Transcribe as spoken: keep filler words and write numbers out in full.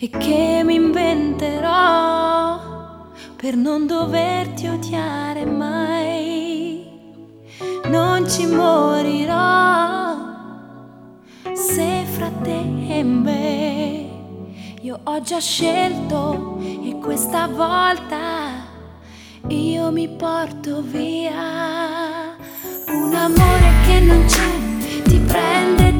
e che mi inventerò per non doverti odiare mai. Non ci morirò se fra te e me io ho già scelto, e questa volta io mi porto via un amore che non c'è, ti prende